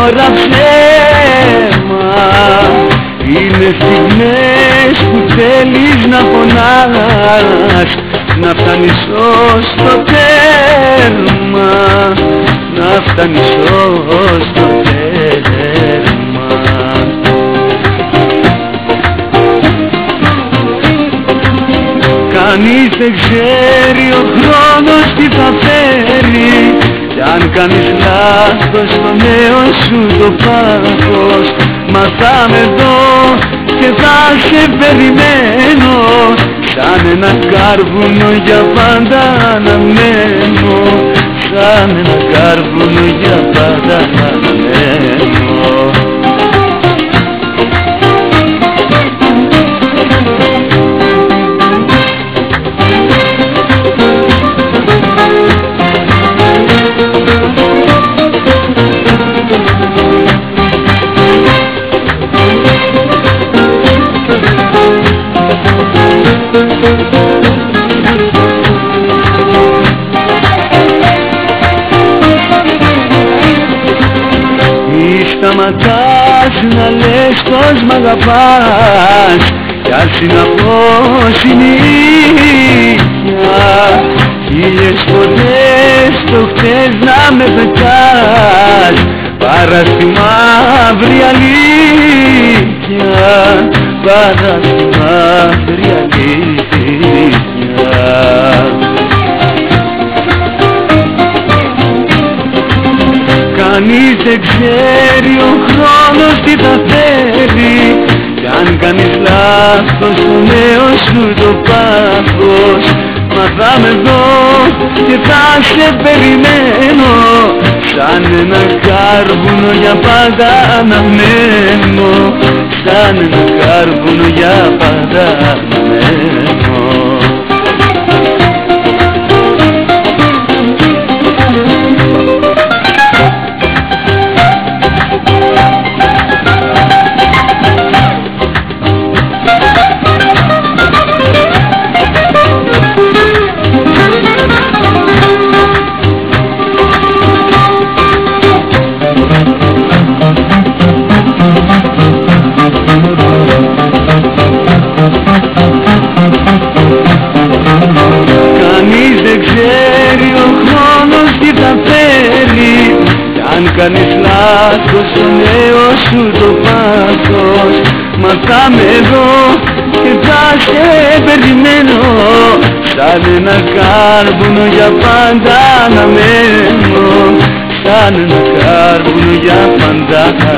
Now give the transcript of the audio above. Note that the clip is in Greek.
τώρα ψέμα. Είναι στιγμές που θέλεις να πονάς, να φτάνεις ως το τέρμα, να φτάνεις ως το τέρμα. Κανείς δεν ξέρει ο χρόνος τι θα φέρει, κι αν κάνεις λάθος στο νέο σου το πάθος, μα θα με δω και θα σε περιμένω, σαν ένα κάρβουνο για πάντα αναμένω, σαν ένα κάρβουνο για πάντα αναμένω. Σταματάς να λες πως μ' αγαπάς, κι ας συναπώ συνήθεια, χίλιες φορές το χτες να με πετάς, παρά στη μαύρη αλήθεια, παρά στη μαύρη αλήθεια. Κανείς δεν ξέρει ο χρόνος τι θα φέρει, κι αν κάνεις λάθος στο νέο σου το πάθος, μα θα με δω και θα σε περιμένω, σαν ένα κάρβουνο για πάντα αναμένω, σαν ένα κάρβουνο για πάντα αναμένω. Κανείς δεν ξέρει ο χρόνος τι θα φέρει, κι αν κάνεις λάθος στο νέο σου το πάθος, μα θα με δω και θα σε περιμένω, σαν ένα κάρβουνο για πάντα αναμένω, σαν ένα κάρβουνο για πάντα